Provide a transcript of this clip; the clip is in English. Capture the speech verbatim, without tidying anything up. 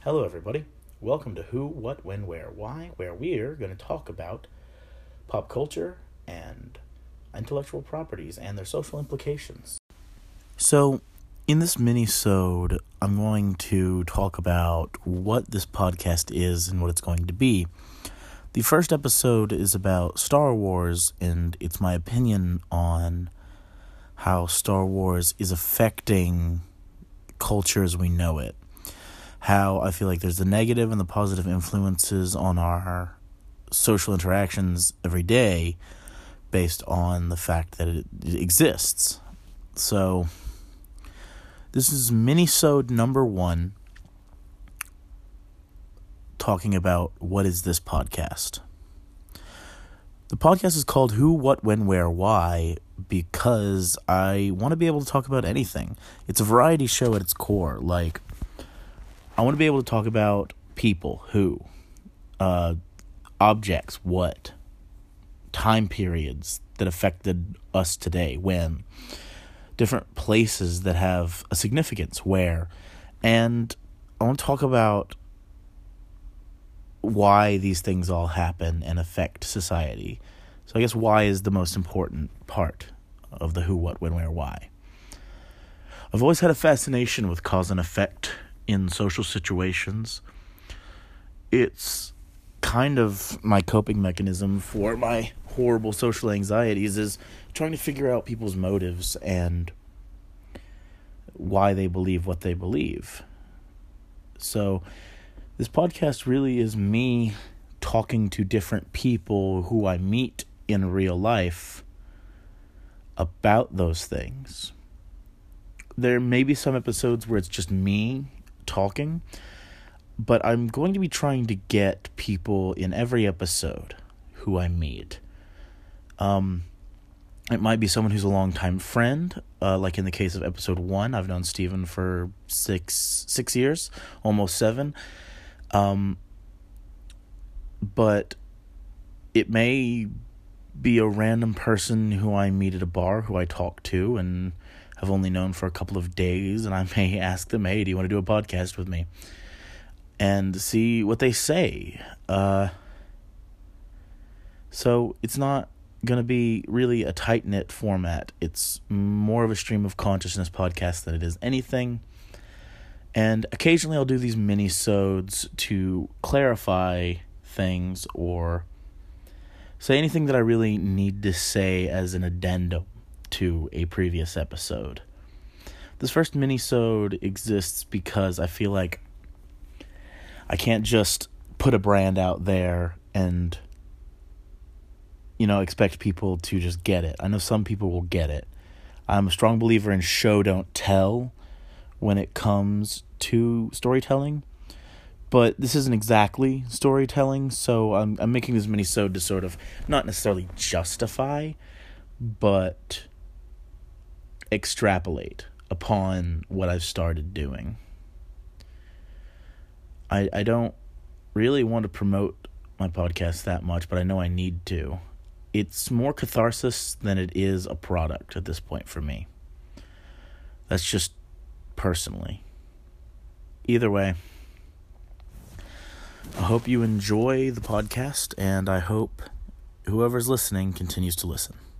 Hello, everybody. Welcome to Who, What, When, Where, Why, where we're going to talk about pop culture and intellectual properties and their social implications. So, in this mini-sode, I'm going to talk about what this podcast is and what it's going to be. The first episode is about Star Wars, and it's my opinion on how Star Wars is affecting culture as we know it. How I feel like there's the negative and the positive influences on our social interactions every day based on the fact that it, it exists. So, this is mini-sode number one, talking about what is this podcast. The podcast is called Who, What, When, Where, Why, because I want to be able to talk about anything. It's a variety show at its core. Like, I want to be able to talk about people, who, uh, objects, what, time periods that affected us today, when, different places that have a significance, where, and I want to talk about why these things all happen and affect society. So I guess why is the most important part of the who, what, when, where, why. I've always had a fascination with cause and effect in social situations. It's kind of my coping mechanism for my horrible social anxieties, is trying to figure out people's motives and why they believe what they believe. So this podcast really is me talking to different people who I meet in real life about those things. There may be some episodes where it's just me talking, but I'm going to be trying to get people in every episode who I meet. Um, it might be someone who's a longtime friend, uh, like in the case of episode one. I've known Steven for six six years, almost seven. Um, but it may be a random person who I meet at a bar, who I talk to and have only known for a couple of days, and I may ask them, hey, do you want to do a podcast with me? And see what they say. Uh, so it's not going to be really a tight-knit format. It's more of a stream of consciousness podcast than it is anything. And occasionally I'll do these mini-sodes to clarify things or say anything that I really need to say as an addendum to a previous episode. This first mini-sode exists because I feel like I can't just put a brand out there and, you know, expect people to just get it. I know some people will get it. I'm a strong believer in show don't tell when it comes to storytelling, but this isn't exactly storytelling, so I'm I'm making this mini-sode to sort of not necessarily justify, but extrapolate upon what I've started doing. I I don't really want to promote my podcast that much, but I know I need to. It's more catharsis than it is a product at this point for me. That's just personally. Either way, I hope you enjoy the podcast, and I hope whoever's listening continues to listen.